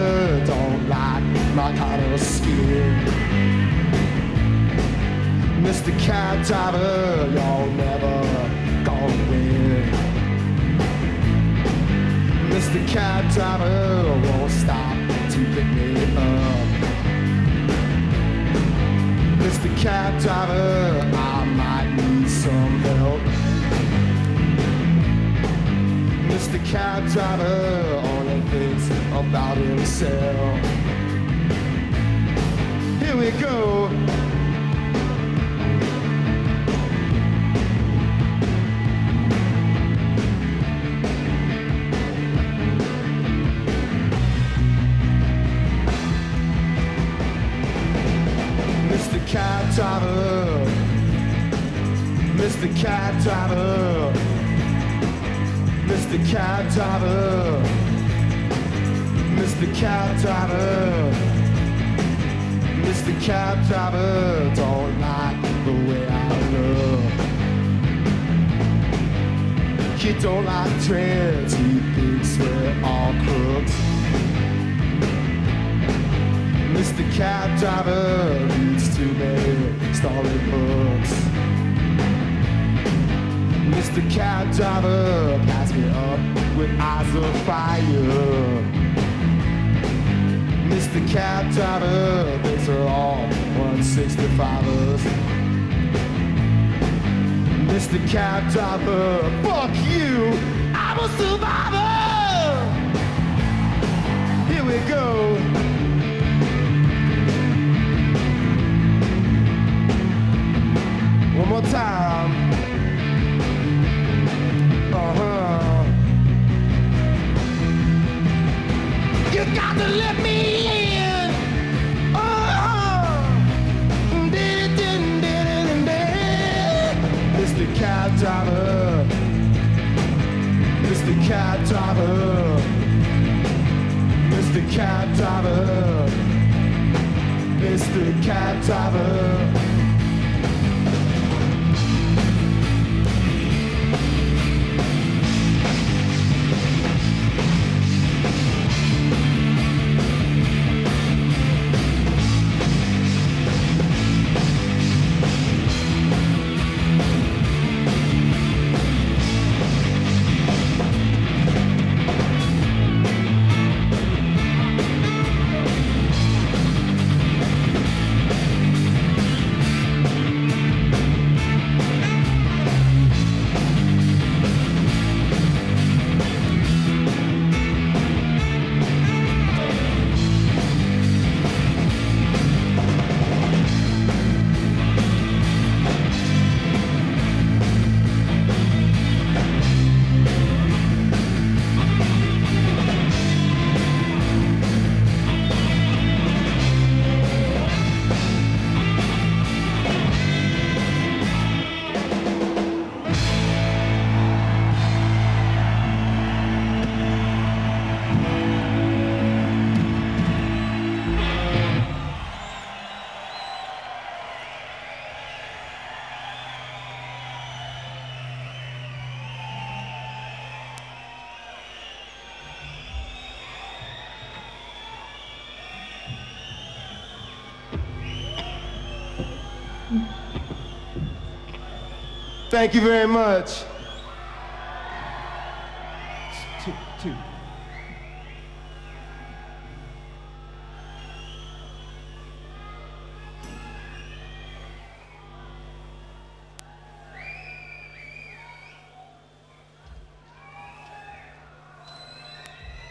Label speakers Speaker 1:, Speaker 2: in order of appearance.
Speaker 1: driver don't like my kind of skin. Mr. Cab Driver, you're never gonna win. Mr. Cab Driver won't stop to pick me up. Mr. Cab Driver, I might need some help. Mr. Cab Driver only thinks about himself. Here we go. Mr. Cab Driver, Mr. Cab Driver, Mr. Cab Driver, Mr. Cab Driver, Mr. Cab Driver don't like the way I look. He don't like trends, he thinks we're all crooks. Mr. Cab Driver reads too many storybooks. Mr. Cab Driver, pass me up with eyes of fire. Mr. Cab Driver, these are all 165ers. Mr. Cab Driver, fuck you, I'm a survivor. Here we go. One more time. You got to let me in. Mr. Cab Driver, Mr. Cab Driver, Mr. Cab Driver, Mr. Cab Driver. Thank you very much.